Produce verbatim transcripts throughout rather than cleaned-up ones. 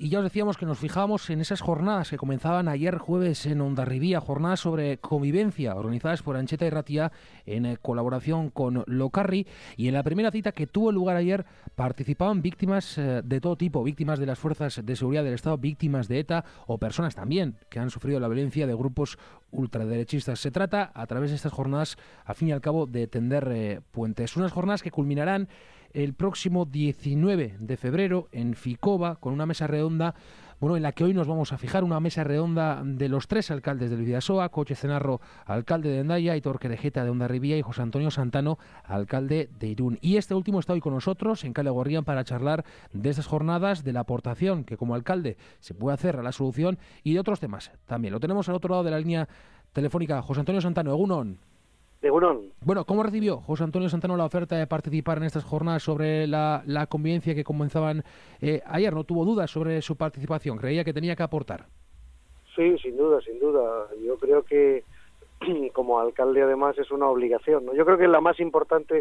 y ya os decíamos que nos fijábamos en esas jornadas que comenzaban ayer jueves en Hondarribía, jornadas sobre convivencia organizadas por Ancheta y Ratia en eh, colaboración con Locarri, y en la primera cita que tuvo lugar ayer participaban víctimas eh, de todo tipo, víctimas de las fuerzas de seguridad del Estado, víctimas de ETA o personas también que han sufrido la violencia de grupos ultraderechistas. Se trata, a través de estas jornadas, al fin y al cabo, de tender eh, puentes. Unas jornadas que culminarán el próximo diecinueve de febrero en Ficoba, con una mesa redonda, bueno, en la que hoy nos vamos a fijar, una mesa redonda de los tres alcaldes del Bidasoa: Coche Cenarro, alcalde de Hendaya, Aitor Querejeta de Hondarribía y José Antonio Santano, alcalde de Irún. Y este último está hoy con nosotros en Kale Gorrian para charlar de estas jornadas, de la aportación que como alcalde se puede hacer a la solución y de otros temas también. Lo tenemos al otro lado de la línea telefónica. José Antonio Santano, Egunon. Egunon. Bueno, ¿cómo recibió José Antonio Santano la oferta de participar en estas jornadas sobre la, la convivencia que comenzaban eh, ayer? ¿No tuvo dudas sobre su participación? ¿Creía que tenía que aportar? Sí, sin duda, sin duda. Yo creo que como alcalde además es una obligación, ¿no? Yo creo que la más importante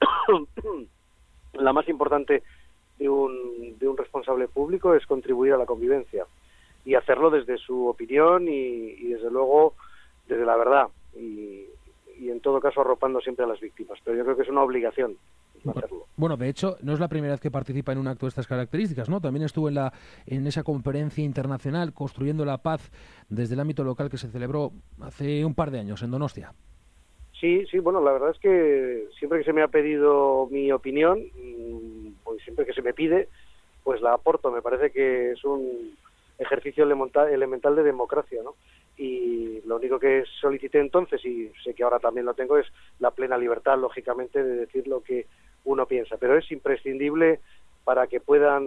la más importante de un, de un responsable público es contribuir a la convivencia y hacerlo desde su opinión y, y desde luego desde la verdad y y en todo caso arropando siempre a las víctimas, pero yo creo que es una obligación hacerlo. Bueno, de hecho, no es la primera vez que participa en un acto de estas características, ¿no? También estuvo en la en esa conferencia internacional Construyendo la Paz desde el ámbito local que se celebró hace un par de años en Donostia. Sí, sí, bueno, la verdad es que siempre que se me ha pedido mi opinión, pues siempre que se me pide, pues la aporto. Me parece que es un ejercicio elemental de democracia, ¿no? Y lo único que solicité entonces, y sé que ahora también lo tengo, es la plena libertad, lógicamente, de decir lo que uno piensa. Pero es imprescindible para que puedan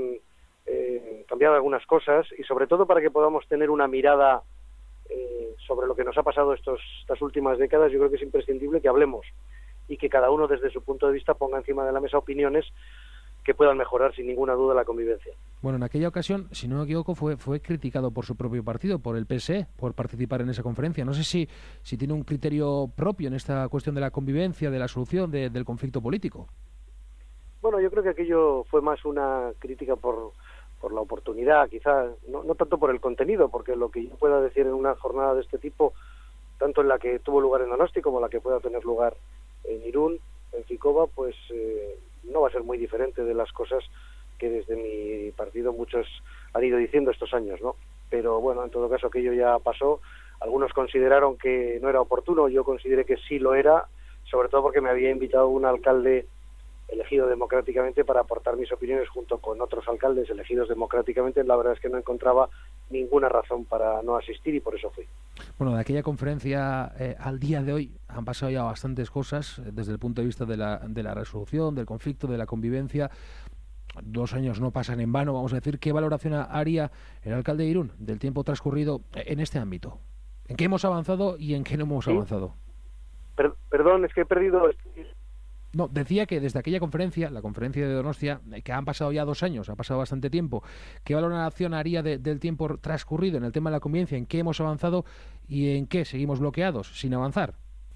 eh, cambiar algunas cosas y sobre todo para que podamos tener una mirada eh, sobre lo que nos ha pasado estos, estas últimas décadas. Yo creo que es imprescindible que hablemos y que cada uno desde su punto de vista ponga encima de la mesa opiniones que puedan mejorar sin ninguna duda la convivencia. Bueno, en aquella ocasión, si no me equivoco, fue fue criticado por su propio partido, por el P S E, por participar en esa conferencia. No sé si, si tiene un criterio propio en esta cuestión de la convivencia, de la solución de, del conflicto político. Bueno, yo creo que aquello fue más una crítica por, por la oportunidad, quizás, no, no tanto por el contenido, porque lo que yo pueda decir en una jornada de este tipo, tanto en la que tuvo lugar en Donosti como la que pueda tener lugar en Irún, en Ficoba, pues eh, no va a ser muy diferente de las cosas que desde mi partido muchos han ido diciendo estos años, ¿no? Pero bueno, en todo caso aquello ya pasó. Algunos consideraron que no era oportuno, yo consideré que sí lo era, sobre todo porque me había invitado un alcalde elegido democráticamente para aportar mis opiniones junto con otros alcaldes elegidos democráticamente. La verdad es que no encontraba ninguna razón para no asistir y por eso fui. Bueno, de aquella conferencia eh, al día de hoy han pasado ya bastantes cosas eh, desde el punto de vista de la, de la resolución, del conflicto, de la convivencia. Dos años no pasan en vano, vamos a decir. ¿Qué valoración haría el alcalde de Irún del tiempo transcurrido en este ámbito? ¿En qué hemos avanzado y en qué no hemos ¿Sí? avanzado? Per- perdón, es que he perdido... No, decía que desde aquella conferencia, la conferencia de Donostia, que han pasado ya dos años, ha pasado bastante tiempo, ¿qué valoración haría de, del tiempo transcurrido en el tema de la convivencia? ¿En qué hemos avanzado y en qué seguimos bloqueados, sin avanzar?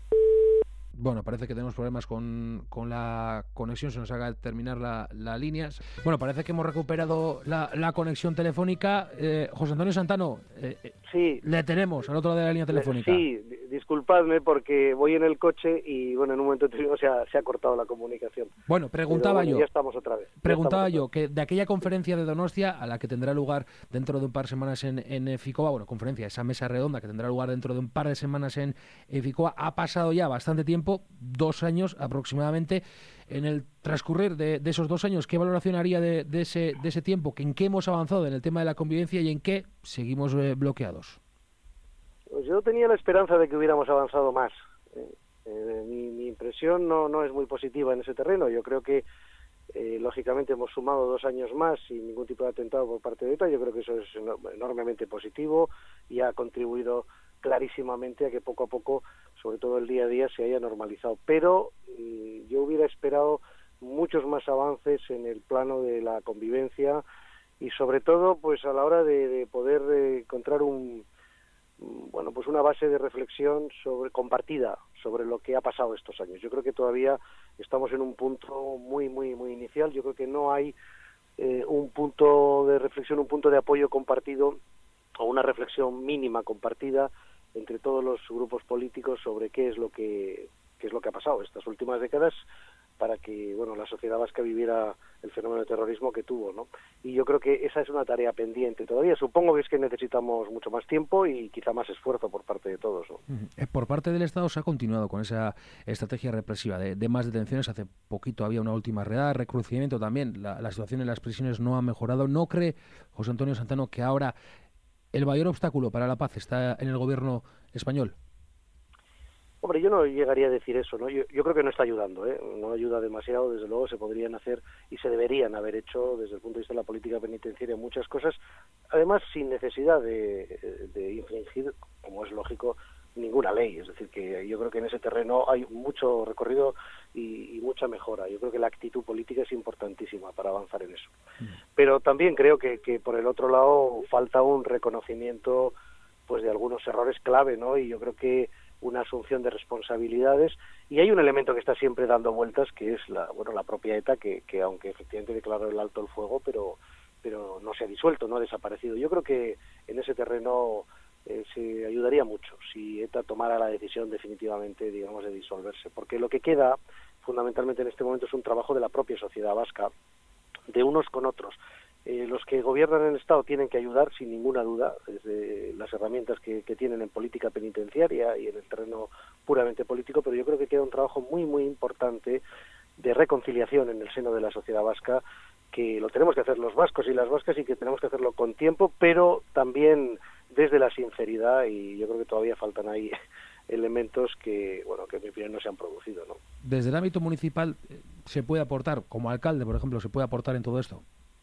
Bueno, parece que tenemos problemas con, con la conexión, se nos haga terminar la, la línea. Bueno, parece que hemos recuperado la, la conexión telefónica. Eh, José Antonio Santano, eh, sí, le tenemos al otro lado de la línea telefónica. Sí, disculpadme porque voy en el coche y bueno, en un momento determinado se ha, se ha cortado la comunicación. Bueno, preguntaba Pero, bueno, yo. Ya estamos otra vez. Preguntaba yo otra vez. que de aquella conferencia de Donostia, a la que tendrá lugar dentro de un par de semanas en, en Ficoba, bueno, conferencia, esa mesa redonda que tendrá lugar dentro de un par de semanas en, en Ficoba, ha pasado ya bastante tiempo, dos años aproximadamente. En el transcurrir de, de esos dos años, ¿qué valoración haría de, de, ese, de ese tiempo? ¿En qué hemos avanzado en el tema de la convivencia y en qué seguimos eh, bloqueados? Pues yo tenía la esperanza de que hubiéramos avanzado más. Eh, eh, mi, mi impresión no, no es muy positiva en ese terreno. Yo creo que, eh, lógicamente, hemos sumado dos años más sin ningún tipo de atentado por parte de ETA. Yo creo que eso es enormemente positivo y ha contribuido clarísimamente a que poco a poco, sobre todo el día a día, se haya normalizado. Pero eh, yo hubiera esperado muchos más avances en el plano de la convivencia y, sobre todo, pues a la hora de, de poder eh, encontrar un bueno, pues una base de reflexión sobre compartida sobre lo que ha pasado estos años. Yo creo que todavía estamos en un punto muy, muy, muy inicial. Yo creo que no hay eh, un punto de reflexión, un punto de apoyo compartido o una reflexión mínima compartida entre todos los grupos políticos sobre qué es lo que qué es lo que ha pasado estas últimas décadas para que, bueno, la sociedad vasca viviera el fenómeno de terrorismo que tuvo, ¿no? Y yo creo que esa es una tarea pendiente todavía. Supongo que es que necesitamos mucho más tiempo y quizá más esfuerzo por parte de todos, ¿no? Por parte del Estado se ha continuado con esa estrategia represiva de, de más detenciones. Hace poquito había una última redada, recrudecimiento también. La, la situación en las prisiones no ha mejorado. ¿No cree José Antonio Santano que ahora el mayor obstáculo para la paz está en el gobierno español? Hombre, yo no llegaría a decir eso, ¿no? Yo, yo creo que no está ayudando, ¿eh? No ayuda demasiado, desde luego se podrían hacer y se deberían haber hecho desde el punto de vista de la política penitenciaria muchas cosas, además sin necesidad de, de infringir, como es lógico, ninguna ley. Es decir, que yo creo que en ese terreno hay mucho recorrido y, y mucha mejora. Yo creo que la actitud política es importantísima para avanzar en eso. Mm. Pero también creo que, que por el otro lado falta un reconocimiento pues de algunos errores clave, ¿no? Y yo creo que una asunción de responsabilidades, y hay un elemento que está siempre dando vueltas, que es la bueno la propia ETA, que, que aunque efectivamente declaró el alto el fuego, pero pero no se ha disuelto, no ha desaparecido. Yo creo que en ese terreno eh, se ayudaría mucho si ETA tomara la decisión definitivamente, digamos, de disolverse, porque lo que queda fundamentalmente en este momento es un trabajo de la propia sociedad vasca, de unos con otros. Eh, los que gobiernan en el Estado tienen que ayudar, sin ninguna duda, desde las herramientas que, que tienen en política penitenciaria y en el terreno puramente político, pero yo creo que queda un trabajo muy, muy importante de reconciliación en el seno de la sociedad vasca, que lo tenemos que hacer los vascos y las vascas y que tenemos que hacerlo con tiempo, pero también desde la sinceridad, y yo creo que todavía faltan ahí elementos que, bueno, que en mi opinión no se han producido, ¿no? Desde el ámbito municipal, ¿se puede aportar, como alcalde, por ejemplo, se puede aportar en todo esto?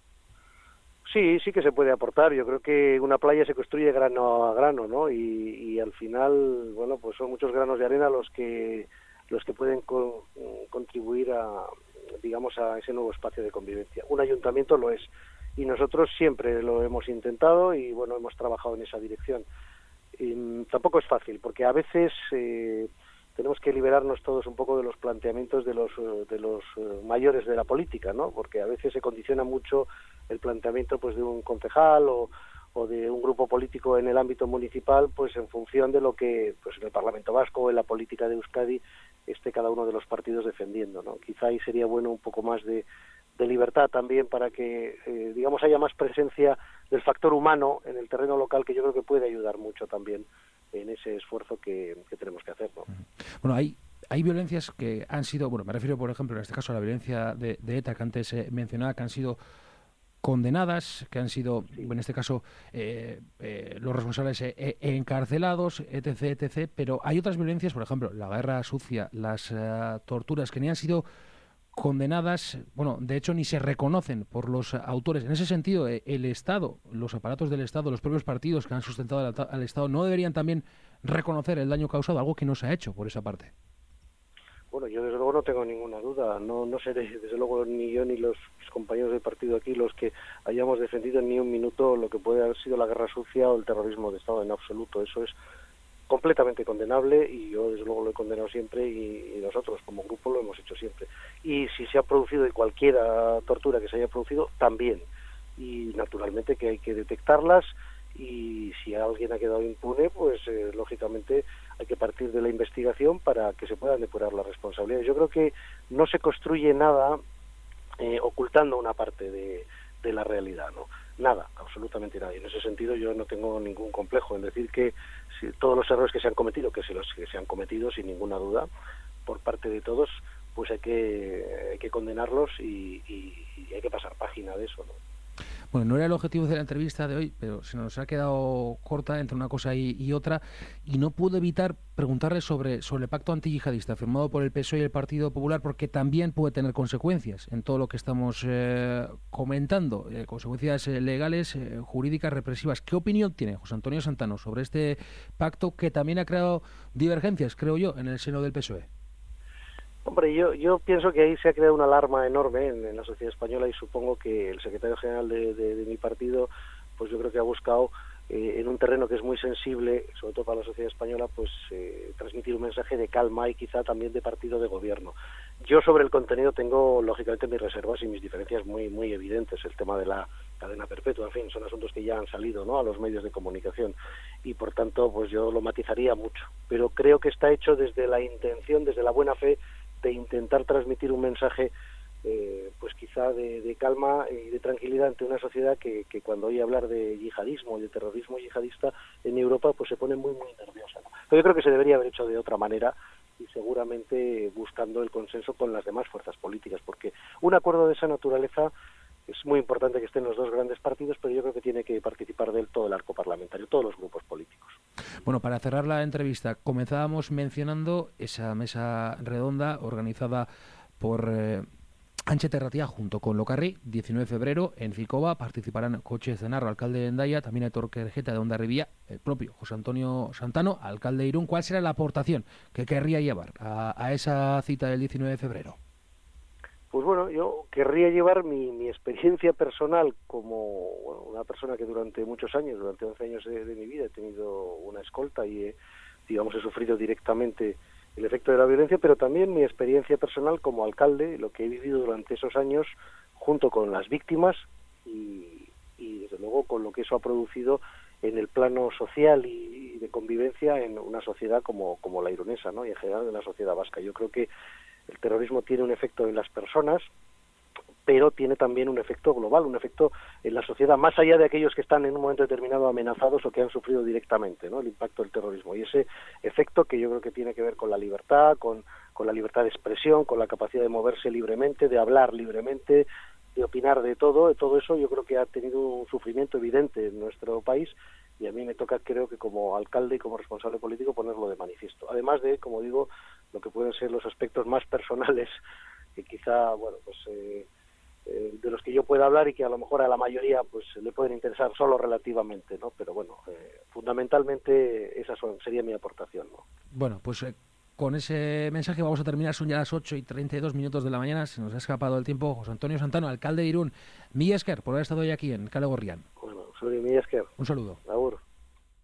Sí, sí que se puede aportar. Yo creo que una playa se construye grano a grano, ¿no? Y, y al final, bueno, pues son muchos granos de arena los que los que pueden co contribuir a, digamos, a ese nuevo espacio de convivencia. Un ayuntamiento lo es, y nosotros siempre lo hemos intentado y, bueno, hemos trabajado en esa dirección. Y tampoco es fácil, porque a veces eh, tenemos que liberarnos todos un poco de los planteamientos de los de los mayores de la política, ¿no? Porque a veces se condiciona mucho el planteamiento pues de un concejal o, o de un grupo político en el ámbito municipal, pues en función de lo que pues en el Parlamento Vasco o en la política de Euskadi esté cada uno de los partidos defendiendo, ¿no? Quizá ahí sería bueno un poco más de, de libertad también para que, eh, digamos, haya más presencia del factor humano en el terreno local, que yo creo que puede ayudar mucho también en ese esfuerzo que, que tenemos que hacer, ¿no? Bueno, hay hay violencias que han sido, bueno, me refiero por ejemplo en este caso a la violencia de, de ETA que antes eh, mencionaba, que han sido condenadas, que han sido, sí. en este caso, eh, eh, los responsables eh, encarcelados, etc, etcétera. Pero hay otras violencias, por ejemplo, la guerra sucia, las uh, torturas, que ni han sido condenadas, bueno, de hecho ni se reconocen por los autores. En ese sentido, eh, el Estado, los aparatos del Estado, los propios partidos que han sustentado al, al Estado, ¿no deberían también reconocer el daño causado, algo que no se ha hecho por esa parte? Bueno, yo desde luego no tengo ninguna duda, no no seré desde luego ni yo ni los mis compañeros del partido aquí los que hayamos defendido ni un minuto lo que puede haber sido la guerra sucia o el terrorismo de Estado, en absoluto. Eso es completamente condenable y yo desde luego lo he condenado siempre y, y nosotros como grupo lo hemos hecho siempre. Y si se ha producido de cualquier tortura que se haya producido, también. Y naturalmente que hay que detectarlas, y si alguien ha quedado impune, pues eh, lógicamente hay que partir de la investigación para que se puedan depurar las responsabilidades. Yo creo que no se construye nada eh, ocultando una parte de, de la realidad, ¿no? Nada, absolutamente nada. Y en ese sentido yo no tengo ningún complejo en decir que si todos los errores que se han cometido, que se los que se han cometido sin ninguna duda por parte de todos, pues hay que hay que condenarlos y, y, y hay que pasar página de eso, ¿no? Bueno, no era el objetivo de la entrevista de hoy, pero se nos ha quedado corta entre una cosa y, y otra, y no puedo evitar preguntarle sobre, sobre el pacto antiyihadista firmado por el P S O E y el Partido Popular, porque también puede tener consecuencias en todo lo que estamos eh, comentando, eh, consecuencias eh, legales, eh, jurídicas, represivas. ¿Qué opinión tiene José Antonio Santano sobre este pacto que también ha creado divergencias, creo yo, en el seno del P S O E? Hombre, yo yo pienso que ahí se ha creado una alarma enorme en, en la sociedad española, y supongo que el secretario general de, de, de mi partido, pues yo creo que ha buscado eh, en un terreno que es muy sensible, sobre todo para la sociedad española, pues eh, transmitir un mensaje de calma y quizá también de partido de gobierno. Yo sobre el contenido tengo lógicamente mis reservas y mis diferencias muy muy evidentes. El tema de la cadena perpetua, en fin, son asuntos que ya han salido, ¿no?, a los medios de comunicación y por tanto pues yo lo matizaría mucho, pero creo que está hecho desde la intención, desde la buena fe de intentar transmitir un mensaje eh, pues quizá de, de calma y de tranquilidad ante una sociedad que, que cuando oye hablar de yihadismo y de terrorismo yihadista en Europa pues se pone muy muy nerviosa, ¿no? Pero yo creo que se debería haber hecho de otra manera y seguramente buscando el consenso con las demás fuerzas políticas, porque un acuerdo de esa naturaleza es muy importante que estén los dos grandes partidos, pero yo creo que tiene que participar de él todo el arco parlamentario, todos los grupos políticos. Bueno, para cerrar la entrevista, comenzábamos mencionando esa mesa redonda organizada por eh, Ancheta Erratia junto con Locarri, diecinueve de febrero, en Ficova. Participarán Coche Zenarro, alcalde de Hendaya, también Aitor Kerejeta de Hondarribía, el propio José Antonio Santano, alcalde de Irún. ¿Cuál será la aportación que querría llevar a, a esa cita del diecinueve de febrero? Pues bueno, yo querría llevar mi, mi experiencia personal como bueno, una persona que durante muchos años, durante once años de, de mi vida he tenido una escolta y he, digamos, he sufrido directamente el efecto de la violencia, pero también mi experiencia personal como alcalde, lo que he vivido durante esos años junto con las víctimas y, y desde luego con lo que eso ha producido en el plano social y, y de convivencia en una sociedad como, como la irunesa, ¿no?, y en general en la sociedad vasca. Yo creo que el terrorismo tiene un efecto en las personas, pero tiene también un efecto global, un efecto en la sociedad, más allá de aquellos que están en un momento determinado amenazados o que han sufrido directamente, ¿no?, el impacto del terrorismo. Y ese efecto que yo creo que tiene que ver con la libertad, con, con la libertad de expresión, con la capacidad de moverse libremente, de hablar libremente, de opinar de todo, de todo eso yo creo que ha tenido un sufrimiento evidente en nuestro país y a mí me toca, creo que como alcalde y como responsable político, ponerlo de manifiesto. Además de, como digo, lo que pueden ser los aspectos más personales que quizá, bueno, pues eh, eh, de los que yo pueda hablar y que a lo mejor a la mayoría pues le pueden interesar solo relativamente, ¿no? Pero bueno, eh, fundamentalmente esa son, sería mi aportación, ¿no? Bueno, pues eh, con ese mensaje vamos a terminar. Son ya las ocho y treinta y dos minutos de la mañana. Se nos ha escapado el tiempo. José Antonio Santano, alcalde de Irún. Mila esker por haber estado hoy aquí en Kale Gorrian. Bueno, soy Mila esker. Un saludo. Agur.